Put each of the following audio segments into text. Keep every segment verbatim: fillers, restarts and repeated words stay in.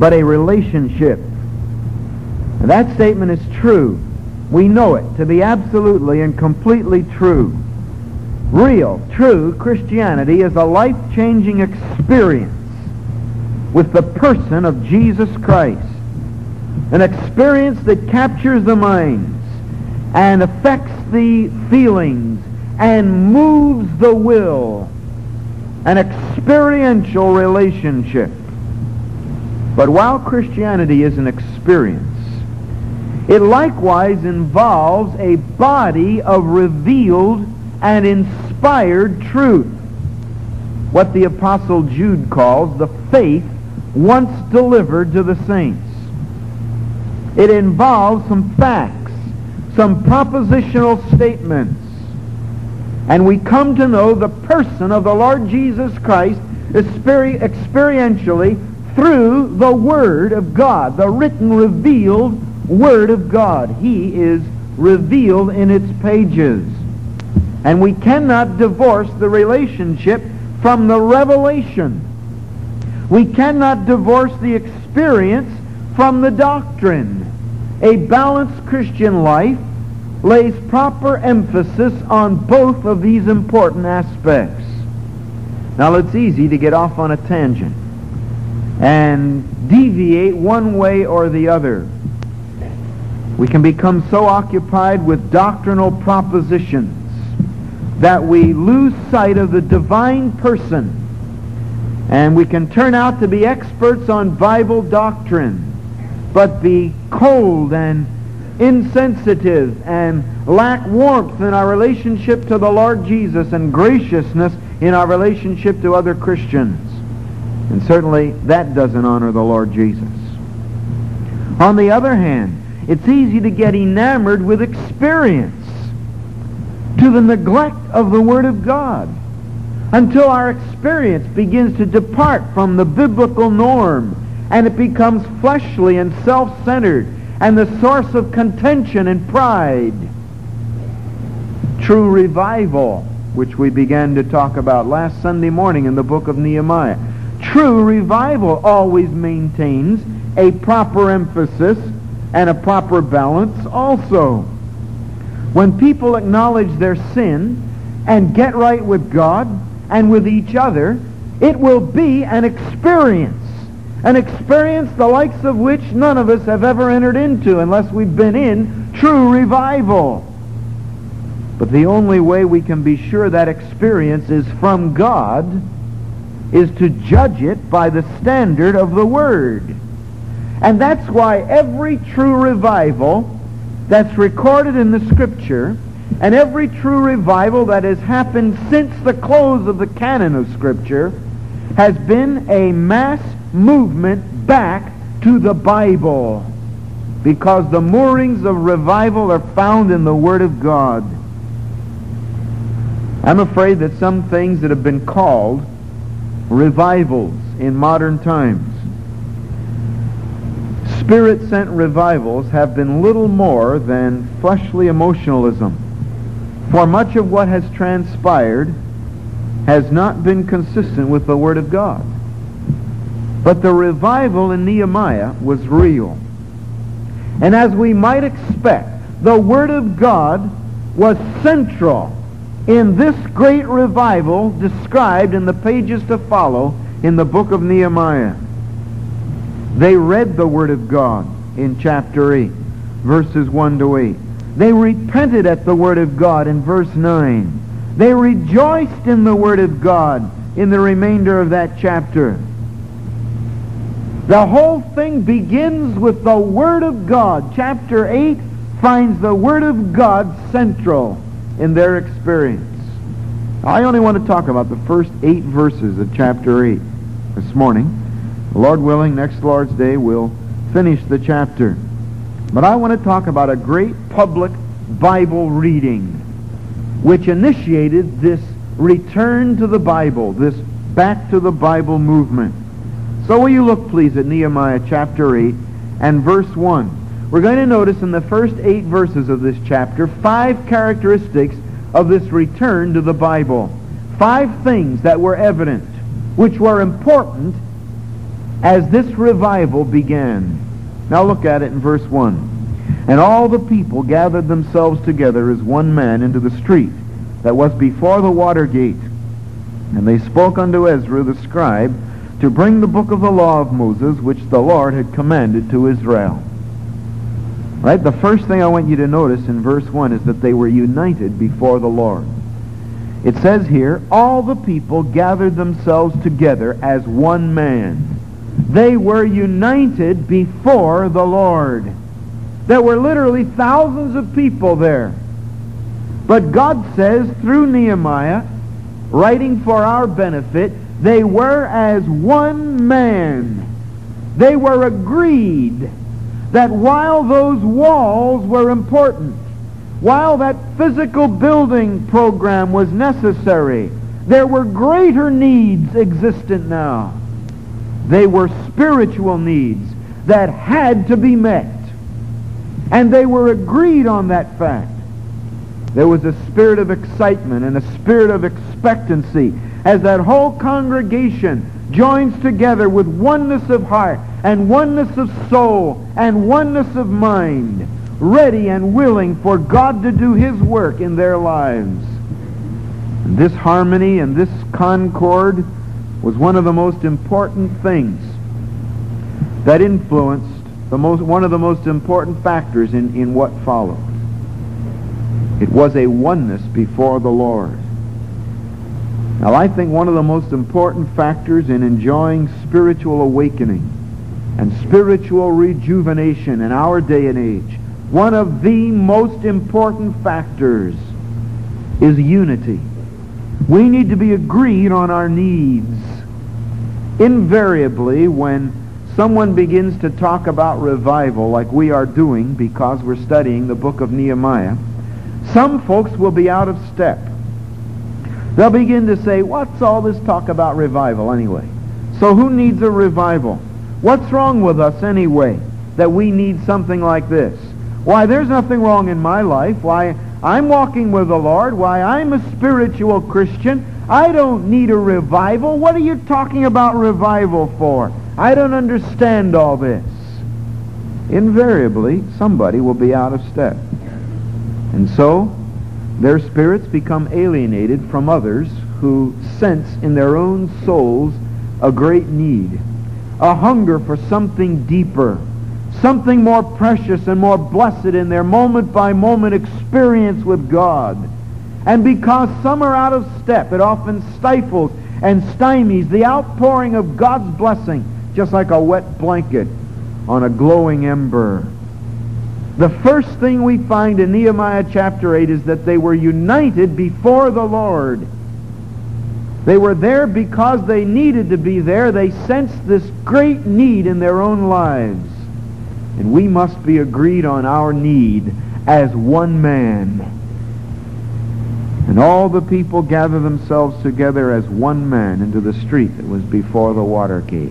but a relationship. And that statement is true. We know it to be absolutely and completely true. Real, true Christianity is a life-changing experience with the person of Jesus Christ. An experience that captures the minds and affects the feelings and moves the will. An experiential relationship. But while Christianity is an experience, it likewise involves a body of revealed and inspired truth. What the Apostle Jude calls the faith once delivered to the saints. It involves some facts, some propositional statements. And we come to know the person of the Lord Jesus Christ experi- experientially through the Word of God, the written, revealed Word of God. He is revealed in its pages. And we cannot divorce the relationship from the revelation. We cannot divorce the experience from the doctrine. A balanced Christian life lays proper emphasis on both of these important aspects. Now it's easy to get off on a tangent and deviate one way or the other. We can become so occupied with doctrinal propositions that we lose sight of the divine person, and we can turn out to be experts on Bible doctrine, but be cold and insensitive and lack warmth in our relationship to the Lord Jesus and graciousness in our relationship to other Christians. And certainly that doesn't honor the Lord Jesus. On the other hand, it's easy to get enamored with experience to the neglect of the Word of God until our experience begins to depart from the biblical norm and it becomes fleshly and self-centered and the source of contention and pride. True revival, which we began to talk about last Sunday morning in the book of Nehemiah. True revival always maintains a proper emphasis and a proper balance also. When people acknowledge their sin and get right with God and with each other, it will be an experience. An experience the likes of which none of us have ever entered into unless we've been in true revival. But the only way we can be sure that experience is from God is to judge it by the standard of the Word. And that's why every true revival that's recorded in the Scripture and every true revival that has happened since the close of the canon of Scripture has been a mass movement back to the Bible, because the moorings of revival are found in the Word of God. I'm afraid that some things that have been called revivals in modern times, Spirit-sent revivals, have been little more than fleshly emotionalism. For much of what has transpired has not been consistent with the Word of God. But the revival in Nehemiah was real. And as we might expect, the Word of God was central in this great revival described in the pages to follow in the book of Nehemiah. They read the Word of God in chapter eight, verses one to eight. They repented at the Word of God in verse nine. They rejoiced in the Word of God in the remainder of that chapter. The whole thing begins with the Word of God. Chapter eight finds the Word of God central in their experience. I only want to talk about the first eight verses of chapter eight this morning. Lord willing, next Lord's Day we'll finish the chapter. But I want to talk about a great public Bible reading which initiated this return to the Bible, this back to the Bible movement. So will you look please at Nehemiah chapter eight and verse one. We're going to notice in the first eight verses of this chapter five characteristics of this return to the Bible. Five things that were evident, which were important as this revival began. Now look at it in verse one. And all the people gathered themselves together as one man into the street that was before the water gate. And they spoke unto Ezra the scribe to bring the book of the law of Moses, which the Lord had commanded to Israel. Right? The first thing I want you to notice in verse one is that they were united before the Lord. It says here, all the people gathered themselves together as one man. They were united before the Lord. There were literally thousands of people there. But God says through Nehemiah, writing for our benefit, they were as one man. They were agreed that while those walls were important, while that physical building program was necessary, there were greater needs existent now. They were spiritual needs that had to be met. And they were agreed on that fact. There was a spirit of excitement and a spirit of expectancy as that whole congregation joins together with oneness of heart and oneness of soul and oneness of mind, ready and willing for God to do His work in their lives. And this harmony and this concord was one of the most important things that influenced the most, one of the most important factors in, in what followed. It was a oneness before the Lord. Now, I think one of the most important factors in enjoying spiritual awakening and spiritual rejuvenation in our day and age, one of the most important factors is unity. We need to be agreed on our needs. Invariably, when someone begins to talk about revival like we are doing because we're studying the book of Nehemiah, some folks will be out of step. They'll begin to say, what's all this talk about revival anyway? So who needs a revival? What's wrong with us anyway that we need something like this? Why, there's nothing wrong in my life. Why, I'm walking with the Lord. Why, I'm a spiritual Christian. I don't need a revival. What are you talking about revival for? I don't understand all this. Invariably, somebody will be out of step. And so, their spirits become alienated from others who sense in their own souls a great need, a hunger for something deeper, something more precious and more blessed in their moment-by-moment experience with God. And because some are out of step, it often stifles and stymies the outpouring of God's blessing, just like a wet blanket on a glowing ember. The first thing we find in Nehemiah chapter eight is that they were united before the Lord. They were there because they needed to be there. They sensed this great need in their own lives. And we must be agreed on our need as one man. And all the people gathered themselves together as one man into the street that was before the water gate.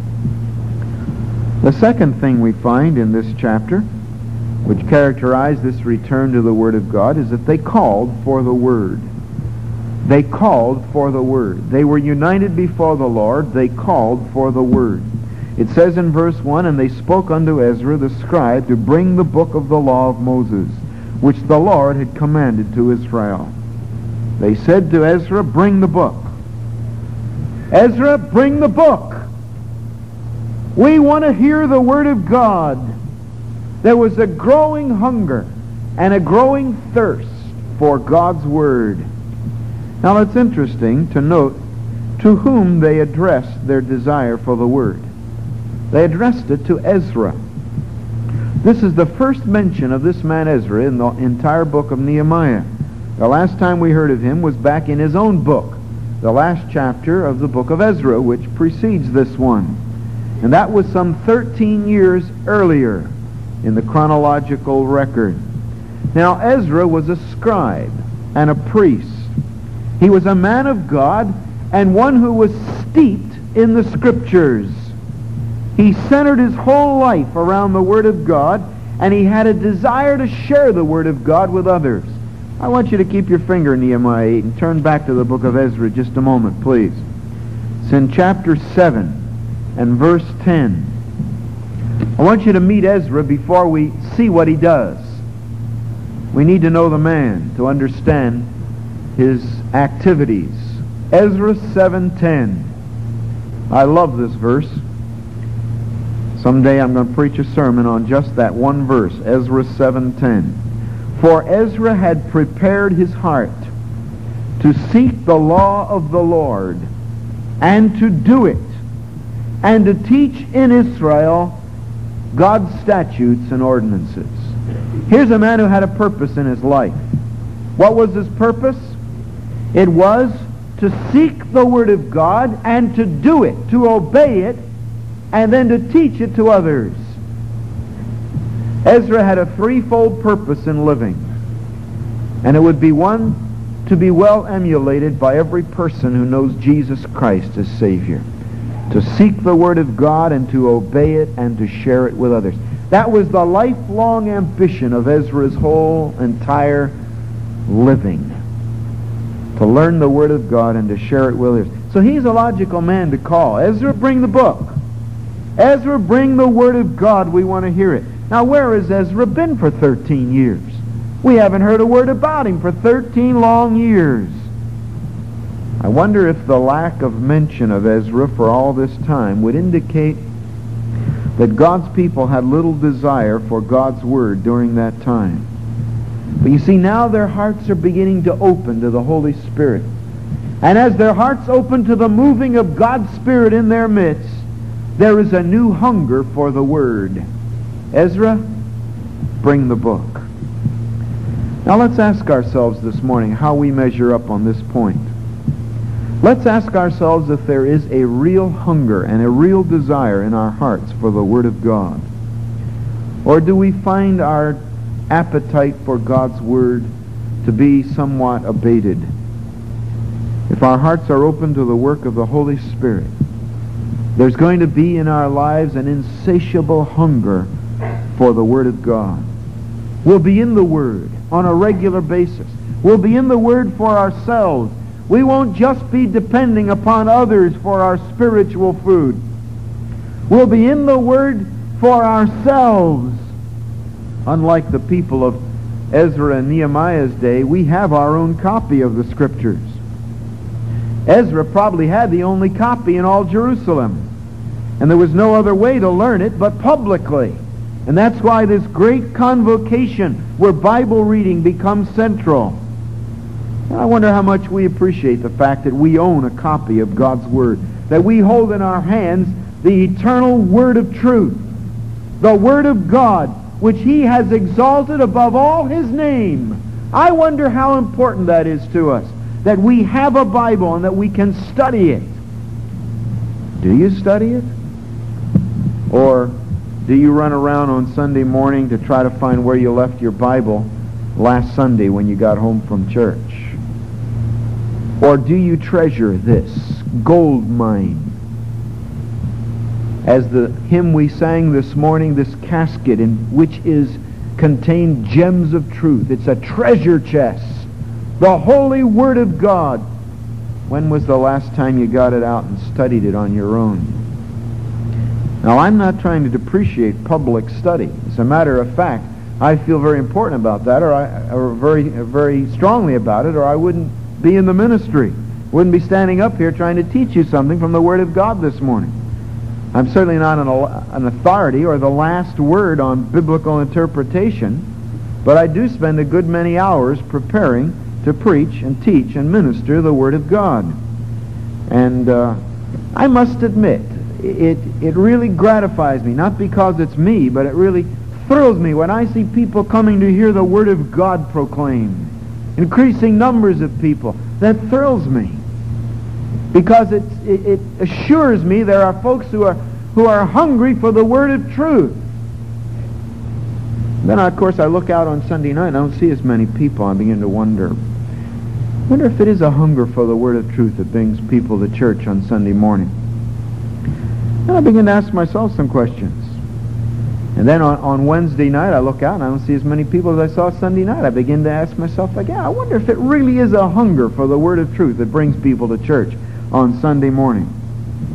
The second thing we find in this chapter, which characterized this return to the Word of God, is that they called for the Word. They called for the Word. They were united before the Lord. They called for the Word. It says in verse one, and they spoke unto Ezra the scribe to bring the book of the law of Moses, which the Lord had commanded to Israel. They said to Ezra, bring the book. Ezra, bring the book. We want to hear the Word of God. There was a growing hunger and a growing thirst for God's Word. Now it's interesting to note to whom they addressed their desire for the Word. They addressed it to Ezra. This is the first mention of this man Ezra in the entire book of Nehemiah. The last time we heard of him was back in his own book, the last chapter of the book of Ezra, which precedes this one. And that was some thirteen years earlier in the chronological record. Now Ezra was a scribe and a priest. He was a man of God and one who was steeped in the Scriptures. He centered his whole life around the Word of God, and he had a desire to share the Word of God with others. I want you to keep your finger in Nehemiah eight and turn back to the book of Ezra just a moment, please. It's in chapter seven. and verse ten. I want you to meet Ezra before we see what he does. We need to know the man to understand his activities. Ezra seven ten. I love this verse. Someday I'm going to preach a sermon on just that one verse, Ezra seven ten. For Ezra had prepared his heart to seek the law of the Lord, and to do it, and to teach in Israel God's statutes and ordinances. Here's a man who had a purpose in his life. What was his purpose? It was to seek the Word of God and to do it, to obey it, and then to teach it to others. Ezra had a threefold purpose in living, and it would be one to be well emulated by every person who knows Jesus Christ as Savior. To seek the Word of God and to obey it and to share it with others. That was the lifelong ambition of Ezra's whole entire living. To learn the Word of God and to share it with others. So he's a logical man to call. Ezra, bring the book. Ezra, bring the Word of God. We want to hear it. Now, where has Ezra been for thirteen years? We haven't heard a word about him for thirteen long years. I wonder if the lack of mention of Ezra for all this time would indicate that God's people had little desire for God's Word during that time. But you see, now their hearts are beginning to open to the Holy Spirit. And as their hearts open to the moving of God's Spirit in their midst, there is a new hunger for the Word. Ezra, bring the book. Now let's ask ourselves this morning how we measure up on this point. Let's ask ourselves if there is a real hunger and a real desire in our hearts for the Word of God. Or do we find our appetite for God's Word to be somewhat abated? If our hearts are open to the work of the Holy Spirit, there's going to be in our lives an insatiable hunger for the Word of God. We'll be in the Word on a regular basis. We'll be in the Word for ourselves. We won't just be depending upon others for our spiritual food. We'll be in the Word for ourselves. Unlike the people of Ezra and Nehemiah's day, we have our own copy of the Scriptures. Ezra probably had the only copy in all Jerusalem, and there was no other way to learn it but publicly. And that's why this great convocation where Bible reading becomes central. And I wonder how much we appreciate the fact that we own a copy of God's Word, that we hold in our hands the eternal Word of truth, the Word of God, which He has exalted above all His name. I wonder how important that is to us, that we have a Bible and that we can study it. Do you study it? Or do you run around on Sunday morning to try to find where you left your Bible last Sunday when you got home from church? Or do you treasure this gold mine? As the hymn we sang this morning, this casket in which is contained gems of truth. It's a treasure chest. The Holy Word of God. When was the last time you got it out and studied it on your own? Now, I'm not trying to depreciate public study. As a matter of fact, I feel very important about that, or, I, or very, very strongly about it, or I wouldn't be in the ministry. Wouldn't be standing up here trying to teach you something from the Word of God this morning. I'm certainly not an, an authority or the last word on biblical interpretation, but I do spend a good many hours preparing to preach and teach and minister the Word of God. And uh, I must admit, It, it really gratifies me, not because it's me, but it really thrills me when I see people coming to hear the Word of God proclaimed. Increasing numbers of people. That thrills me. Because it, it, it assures me there are folks who are, who are hungry for the Word of truth. Then, of course, I look out on Sunday night and I don't see as many people. I begin to wonder. I wonder if it is a hunger for the Word of truth that brings people to church on Sunday morning. And I begin to ask myself some questions. And then on, on Wednesday night, I look out and I don't see as many people as I saw Sunday night. I begin to ask myself again, I wonder if it really is a hunger for the Word of truth that brings people to church on Sunday morning.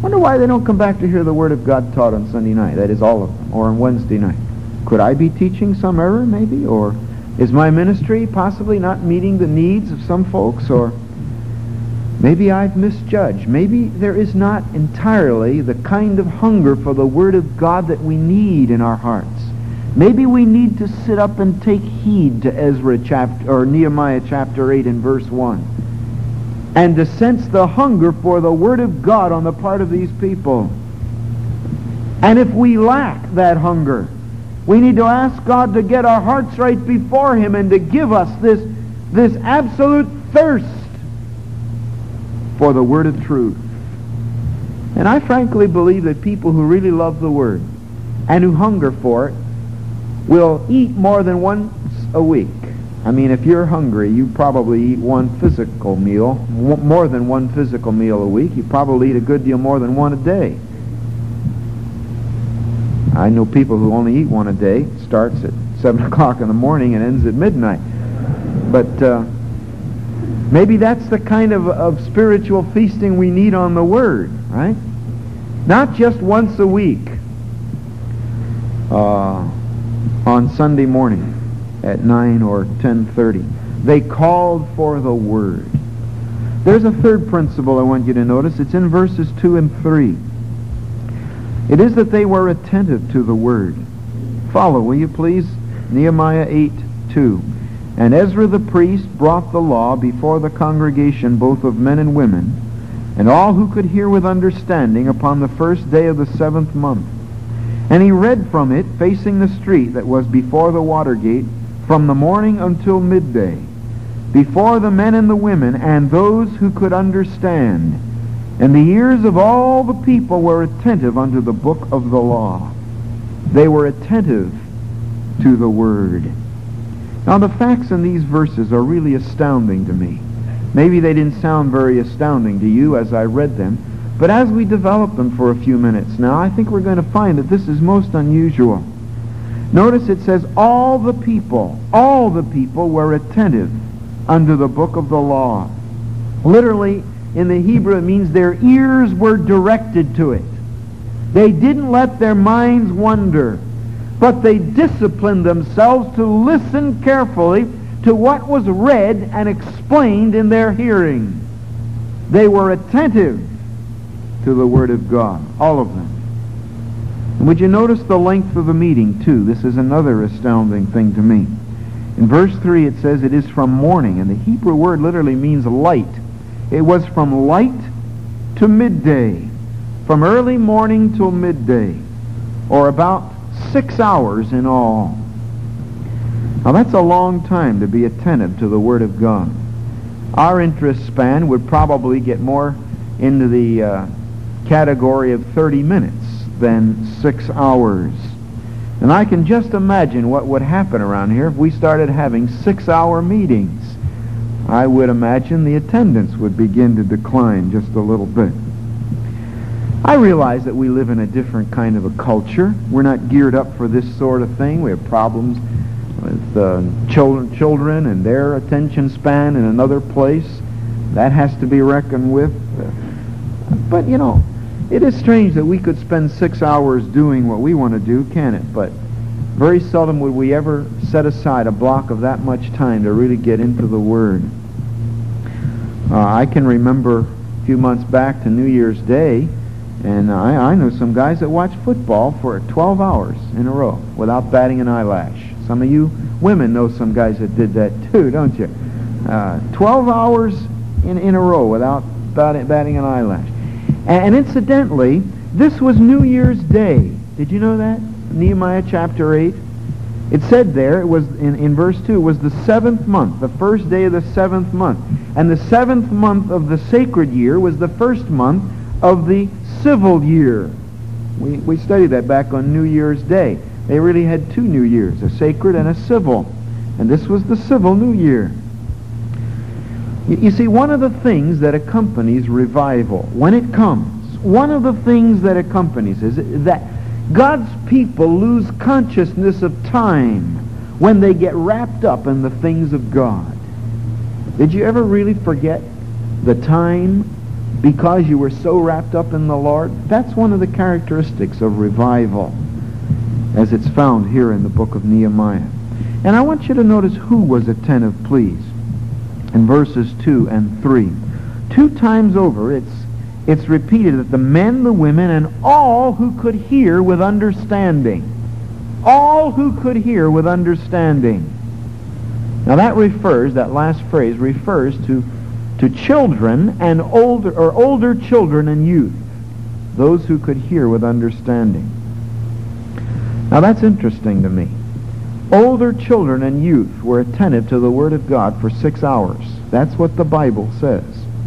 Wonder why they don't come back to hear the Word of God taught on Sunday night. That is, all of them, or on Wednesday night. Could I be teaching some error, maybe? Or is my ministry possibly not meeting the needs of some folks? Or maybe I've misjudged. Maybe there is not entirely the kind of hunger for the Word of God that we need in our hearts. Maybe we need to sit up and take heed to Ezra chapter or Nehemiah chapter eight and verse one, and to sense the hunger for the Word of God on the part of these people. And if we lack that hunger, we need to ask God to get our hearts right before Him and to give us this, this absolute thirst for the Word of truth. And I frankly believe that people who really love the Word and who hunger for it will eat more than once a week. I mean, if you're hungry, you probably eat one physical meal, more than one physical meal a week. You probably eat a good deal more than one a day. I know people who only eat one a day. It starts at seven o'clock in the morning and ends at midnight. But uh, maybe that's the kind of, of spiritual feasting we need on the Word, right? Not just once a week uh, on Sunday morning at nine or ten thirty. They called for the Word. There's a third principle I want you to notice. It's in verses two and three. It is that they were attentive to the Word. Follow, will you please? Nehemiah eight two. And Ezra the priest brought the law before the congregation, both of men and women, and all who could hear with understanding, upon the first day of the seventh month. And he read from it, facing the street that was before the water gate, from the morning until midday, before the men and the women, and those who could understand. And the ears of all the people were attentive unto the book of the law. They were attentive to the Word. Now the facts in these verses are really astounding to me. Maybe they didn't sound very astounding to you as I read them, but as we develop them for a few minutes now, I think we're going to find that this is most unusual. Notice it says, all the people, all the people were attentive unto the book of the law. Literally, in the Hebrew, it means their ears were directed to it. They didn't let their minds wander, but they disciplined themselves to listen carefully to what was read and explained in their hearing. They were attentive to the Word of God, all of them. And would you notice the length of the meeting, too? This is another astounding thing to me. In verse three, it says it is from morning, and the Hebrew word literally means light. It was from light to midday, from early morning till midday, or about six hours in all. Now that's a long time to be attentive to the Word of God. Our interest span would probably get more into the uh, category of thirty minutes than six hours. And I can just imagine what would happen around here if we started having six-hour meetings. I would imagine the attendance would begin to decline just a little bit. I realize that we live in a different kind of a culture. We're not geared up for this sort of thing. We have problems with uh, children, children and their attention span in another place. That has to be reckoned with. But, you know, it is strange that we could spend six hours doing what we want to do, can it? But very seldom would we ever set aside a block of that much time to really get into the Word. Uh, I can remember a few months back to New Year's Day, and I, I know some guys that watch football for twelve hours in a row without batting an eyelash. Some of you women know some guys that did that too, don't you? Uh, twelve hours in, in a row without bat, batting an eyelash. And incidentally, this was New Year's Day. Did you know that? Nehemiah chapter eight. It said there, it was in, in verse two, it was the seventh month, the first day of the seventh month. And the seventh month of the sacred year was the first month of the civil year. We, we studied that back on New Year's Day. They really had two New Years, a sacred and a civil. And this was the civil New Year. You see, one of the things that accompanies revival, when it comes, one of the things that accompanies is that God's people lose consciousness of time when they get wrapped up in the things of God. Did you ever really forget the time because you were so wrapped up in the Lord? That's one of the characteristics of revival, as it's found here in the book of Nehemiah. And I want you to notice who was attentive, please, in verses two and three. Two times over, it's, it's repeated that the men, the women, and all who could hear with understanding. All who could hear with understanding. Now that refers, that last phrase refers to, to children and older, or older children and youth. Those who could hear with understanding. Now that's interesting to me. Older children and youth were attentive to the Word of God for six hours. That's what the Bible says.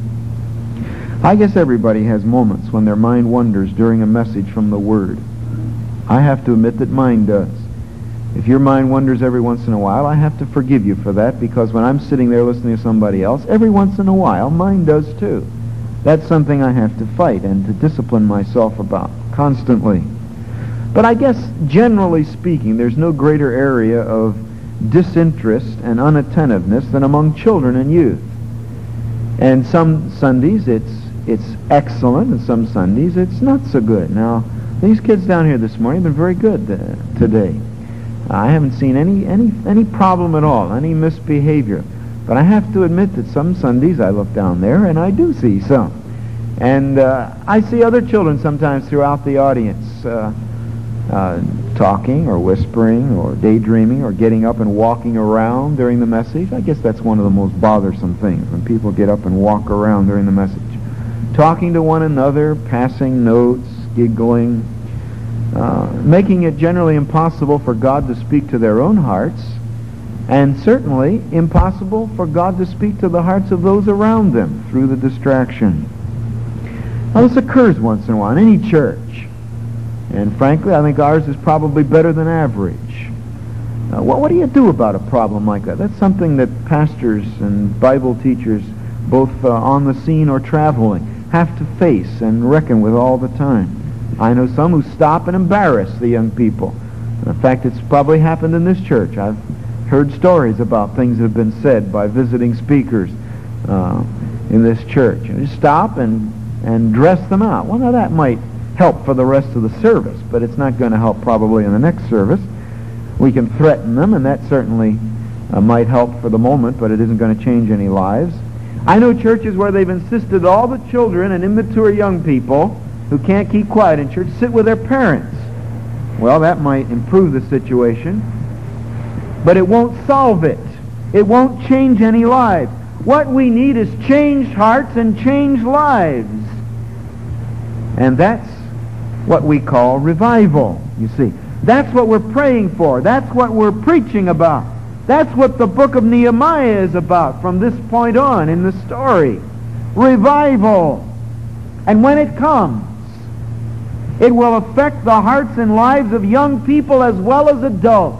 I guess everybody has moments when their mind wanders during a message from the Word. I have to admit that mine does. If your mind wanders every once in a while, I have to forgive you for that, because when I'm sitting there listening to somebody else, every once in a while, mine does too. That's something I have to fight and to discipline myself about constantly. But I guess, generally speaking, there's no greater area of disinterest and unattentiveness than among children and youth. And some Sundays it's it's excellent, and some Sundays it's not so good. Now, these kids down here this morning have been very good uh, today. I haven't seen any, any, any problem at all, any misbehavior. But I have to admit that some Sundays I look down there and I do see some. And uh, I see other children sometimes throughout the audience uh, uh, talking or whispering or daydreaming or getting up and walking around during the message. I guess that's one of the most bothersome things, when people get up and walk around during the message. Talking to one another, passing notes, giggling, uh, making it generally impossible for God to speak to their own hearts, and certainly impossible for God to speak to the hearts of those around them through the distraction. Now, this occurs once in a while in any church. And frankly, I think ours is probably better than average. Uh, what, what do you do about a problem like that? That's something that pastors and Bible teachers, both uh, on the scene or traveling, have to face and reckon with all the time. I know some who stop and embarrass the young people. In fact, it's probably happened in this church. I've heard stories about things that have been said by visiting speakers uh, in this church. You just stop and, and dress them out. Well, now that might help for the rest of the service, but it's not going to help probably in the next service. We can threaten them, and that certainly uh, might help for the moment, but it isn't going to change any lives. I know churches where they've insisted all the children and immature young people who can't keep quiet in church sit with their parents. Well, that might improve the situation, but it won't solve it. It won't change any lives. What we need is changed hearts and changed lives. And that's what we call revival, you see. That's what we're praying for. That's what we're preaching about. That's what the book of Nehemiah is about from this point on in the story. Revival. And when it comes, it will affect the hearts and lives of young people as well as adults.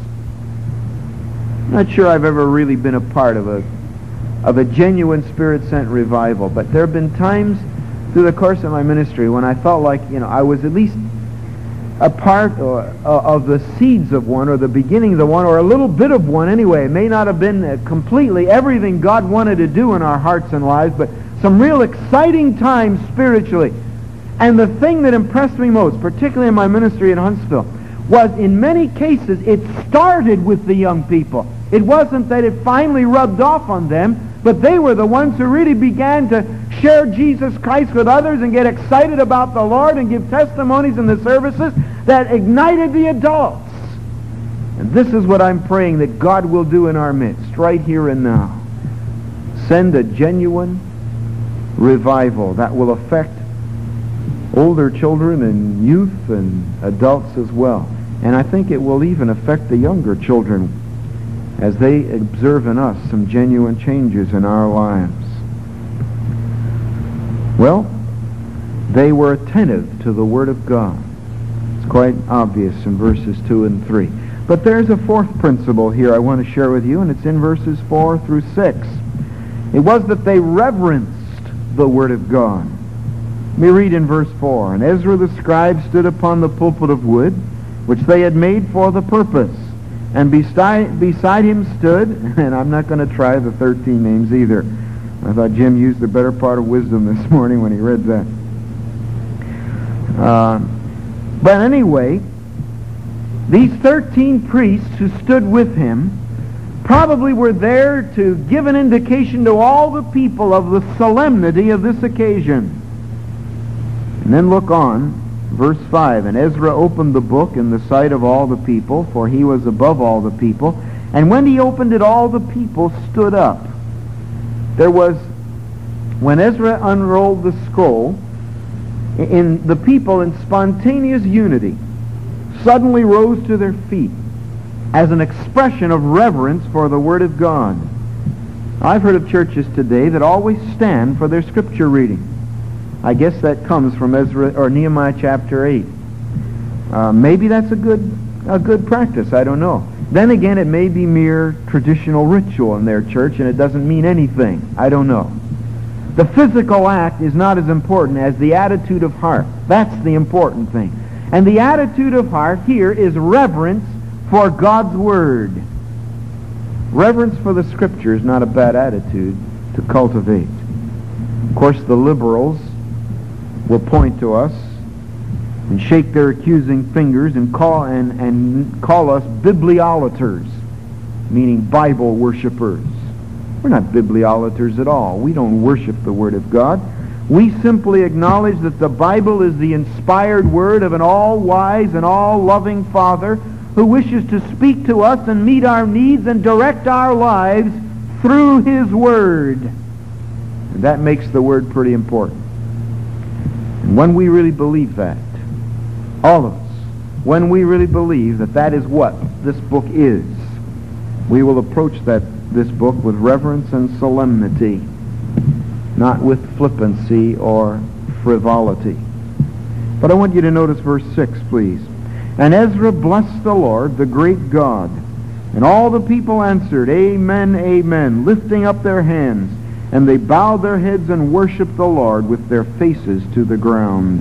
I'm not sure I've ever really been a part of a, of a genuine Spirit-sent revival, but there have been times through the course of my ministry when I felt like, you know, I was at least a part or, uh, of the seeds of one, or the beginning of the one, or a little bit of one anyway. It may not have been uh, completely everything God wanted to do in our hearts and lives, but some real exciting times spiritually. And the thing that impressed me most, particularly in my ministry in Huntsville, was in many cases it started with the young people. It wasn't that it finally rubbed off on them, but they were the ones who really began to share Jesus Christ with others and get excited about the Lord and give testimonies in the services that ignited the adults. And this is what I'm praying that God will do in our midst, right here and now. Send a genuine revival that will affect older children and youth and adults as well. And I think it will even affect the younger children as they observe in us some genuine changes in our lives. Well, they were attentive to the Word of God. It's quite obvious in verses two and three. But there's a fourth principle here I want to share with you, and it's in verses four through six. It was that they reverenced the Word of God. Let me read in verse four. And Ezra the scribe stood upon the pulpit of wood, which they had made for the purpose. And beside, beside him stood, and I'm not going to try the thirteen names either. I thought Jim used the better part of wisdom this morning when he read that. Uh, but anyway, these thirteen priests who stood with him probably were there to give an indication to all the people of the solemnity of this occasion. And then look on, verse five. And Ezra opened the book in the sight of all the people, for he was above all the people. And when he opened it, all the people stood up. There was, when Ezra unrolled the scroll, in the people in spontaneous unity suddenly rose to their feet as an expression of reverence for the Word of God. I've heard of churches today that always stand for their scripture reading. I guess that comes from Ezra or Nehemiah chapter eight. Uh, maybe that's a good a good practice. I don't know. Then again, it may be mere traditional ritual in their church, and it doesn't mean anything. I don't know. The physical act is not as important as the attitude of heart. That's the important thing. And the attitude of heart here is reverence for God's Word. Reverence for the Scripture is not a bad attitude to cultivate. Of course, the liberals will point to us and shake their accusing fingers and call and, and call us bibliolaters, meaning Bible worshippers. We're not bibliolaters at all. We don't worship the Word of God. We simply acknowledge that the Bible is the inspired Word of an all-wise and all-loving Father who wishes to speak to us and meet our needs and direct our lives through His Word. And that makes the Word pretty important. And when we really believe that, all of us, when we really believe that that is what this book is, we will approach that this book with reverence and solemnity, not with flippancy or frivolity. But I want you to notice verse six, please. And Ezra blessed the Lord, the great God. And all the people answered, Amen, Amen, lifting up their hands. And they bowed their heads and worshipped the Lord with their faces to the ground.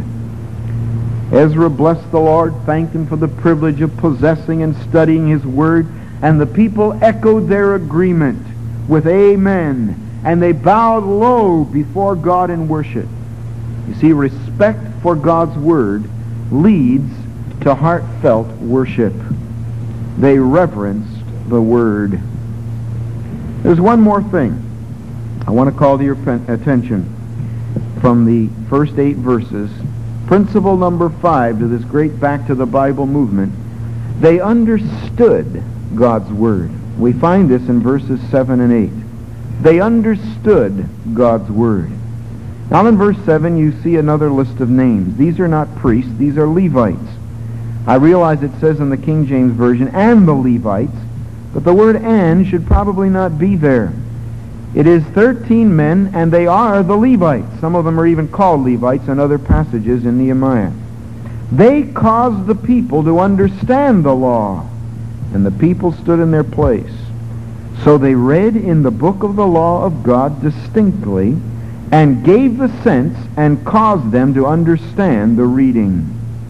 Ezra blessed the Lord, thanked Him for the privilege of possessing and studying His Word. And the people echoed their agreement with Amen. And they bowed low before God in worship. You see, respect for God's Word leads to heartfelt worship. They reverenced the Word. There's one more thing I want to call to your attention from the first eight verses. Principle number five to this great Back to the Bible movement. They understood God's Word. We find this in verses seven and eight. They understood God's Word. Now in verse seven you see another list of names. These are not priests, these are Levites. I realize it says in the King James Version, and the Levites, but the word and should probably not be there. It is thirteen men, and they are the Levites. Some of them are even called Levites in other passages in Nehemiah. They caused the people to understand the law, and the people stood in their place. So they read in the book of the law of God distinctly, and gave the sense and caused them to understand the reading.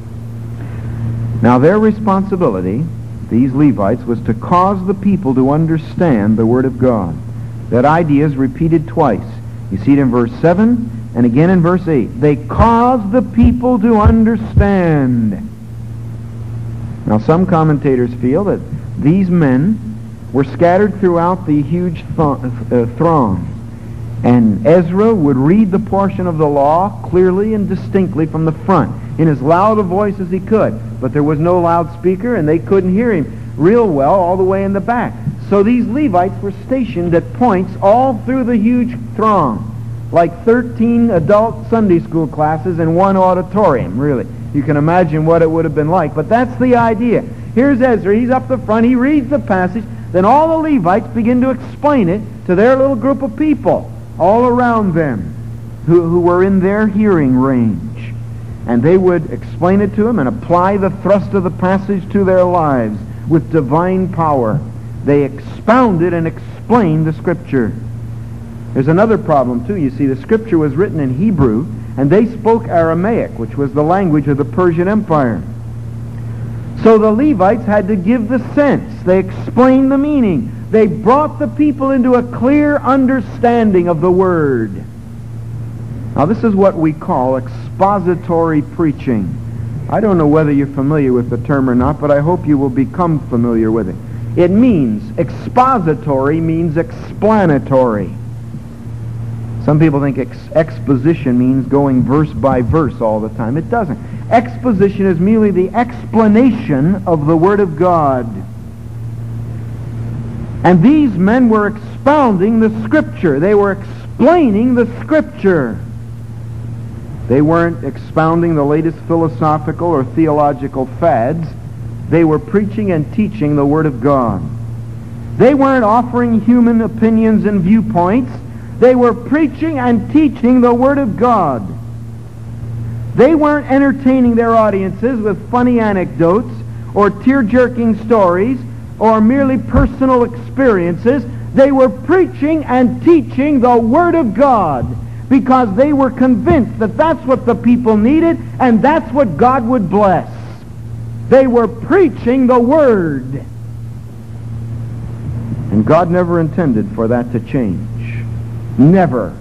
Now their responsibility, these Levites, was to cause the people to understand the Word of God. That idea is repeated twice. You see it in verse seven and again in verse eight. They caused the people to understand. Now some commentators feel that these men were scattered throughout the huge th- uh, throng. And Ezra would read the portion of the law clearly and distinctly from the front, in as loud a voice as he could. But there was no loudspeaker, and they couldn't hear him real well all the way in the back. So these Levites were stationed at points all through the huge throng, like thirteen adult Sunday school classes in one auditorium, really. You can imagine what it would have been like. But that's the idea. Here's Ezra. He's up the front. He reads the passage. Then all the Levites begin to explain it to their little group of people all around them who, who were in their hearing range. And they would explain it to them and apply the thrust of the passage to their lives with divine power. They expounded and explained the Scripture. There's another problem, too. You see, the Scripture was written in Hebrew, and they spoke Aramaic, which was the language of the Persian Empire. So the Levites had to give the sense. They explained the meaning. They brought the people into a clear understanding of the Word. Now this is what we call expository preaching. I don't know whether you're familiar with the term or not, but I hope you will become familiar with it. It means, expository means explanatory. Some people think ex- exposition means going verse by verse all the time. It doesn't. Exposition is merely the explanation of the Word of God. And these men were expounding the Scripture. They were explaining the Scripture. They weren't expounding the latest philosophical or theological fads. They were preaching and teaching the Word of God. They weren't offering human opinions and viewpoints. They were preaching and teaching the Word of God. They weren't entertaining their audiences with funny anecdotes or tear-jerking stories or merely personal experiences. They were preaching and teaching the Word of God because they were convinced that that's what the people needed and that's what God would bless. They were preaching the Word. And God never intended for that to change. Never.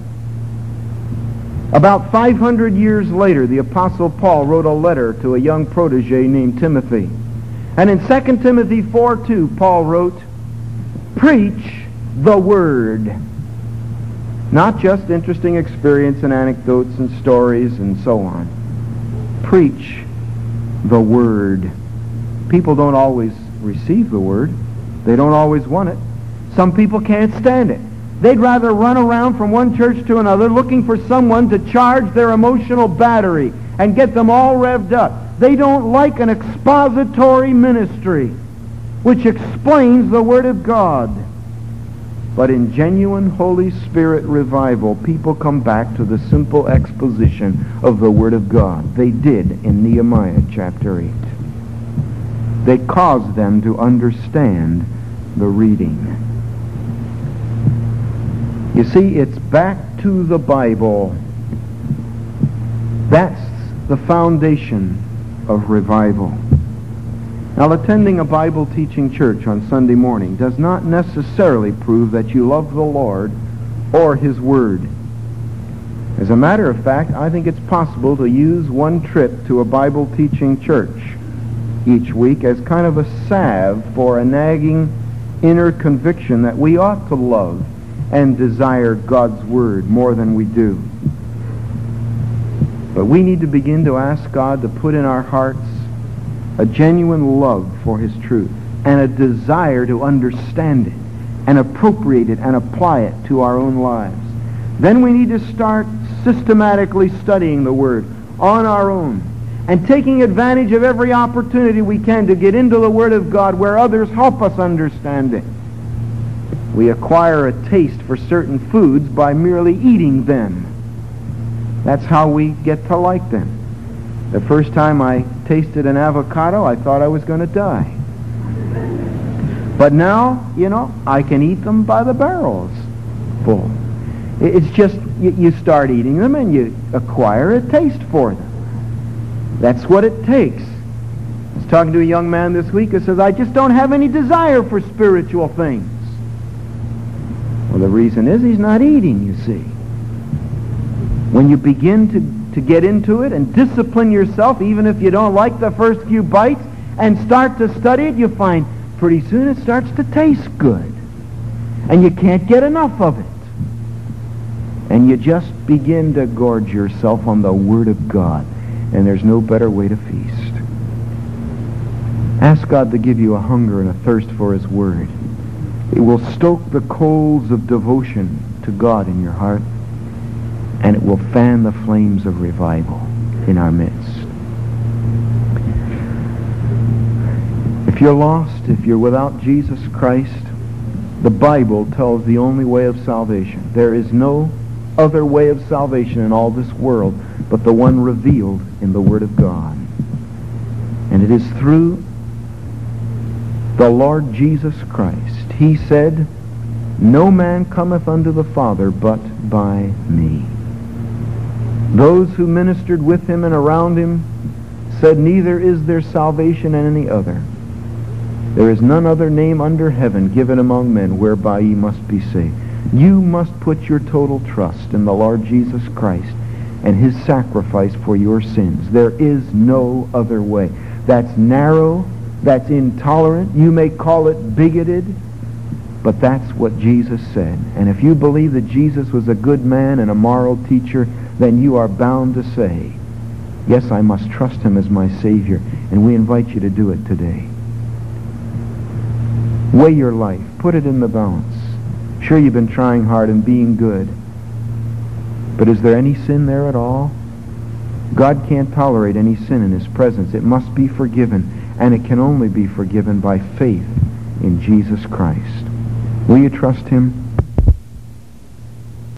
About five hundred years later, the Apostle Paul wrote a letter to a young protege named Timothy. And in Second Timothy four two, Paul wrote, "Preach the Word." Not just interesting experience and anecdotes and stories and so on. Preach the Word. People don't always receive the Word. They don't always want it. Some people can't stand it. They'd rather run around from one church to another looking for someone to charge their emotional battery and get them all revved up. They don't like an expository ministry which explains the Word of God. But in genuine Holy Spirit revival, people come back to the simple exposition of the Word of God. They did in Nehemiah chapter eight. They caused them to understand the reading. You see, it's back to the Bible. That's the foundation of revival. Now, attending a Bible teaching church on Sunday morning does not necessarily prove that you love the Lord or His Word. As a matter of fact, I think it's possible to use one trip to a Bible teaching church each week as kind of a salve for a nagging inner conviction that we ought to love and desire God's Word more than we do. But we need to begin to ask God to put in our hearts a genuine love for His truth and a desire to understand it and appropriate it and apply it to our own lives. Then we need to start systematically studying the Word on our own and taking advantage of every opportunity we can to get into the Word of God where others help us understand it. We acquire a taste for certain foods by merely eating them. That's how we get to like them. The first time I tasted an avocado, I thought I was going to die. But now, you know, I can eat them by the barrels full. It's just, you, you start eating them and you acquire a taste for them. That's what it takes. I was talking to a young man this week who says, I just don't have any desire for spiritual things. Well, the reason is he's not eating, you see. When you begin to, to get into it and discipline yourself, even if you don't like the first few bites, and start to study it, you find pretty soon it starts to taste good. And you can't get enough of it. And you just begin to gorge yourself on the Word of God. And there's no better way to feast. Ask God to give you a hunger and a thirst for His Word. It will stoke the coals of devotion to God in your heart, and it will fan the flames of revival in our midst. If you're lost, if you're without Jesus Christ, the Bible tells the only way of salvation. There is no other way of salvation in all this world but the one revealed in the Word of God. And it is through the Lord Jesus Christ. He said, "No man cometh unto the Father but by me." Those who ministered with Him and around Him said, neither is there salvation in any other. There is none other name under heaven given among men whereby ye must be saved. You must put your total trust in the Lord Jesus Christ and his sacrifice for your sins. There is no other way. That's narrow, that's intolerant. You may call it bigoted, but that's what Jesus said. And if you believe that Jesus was a good man and a moral teacher, then you are bound to say, yes, I must trust him as my Savior. And we invite you to do it today. Weigh your life. Put it in the balance. Sure, you've been trying hard and being good. But is there any sin there at all? God can't tolerate any sin in his presence. It must be forgiven. And it can only be forgiven by faith in Jesus Christ. Will you trust him?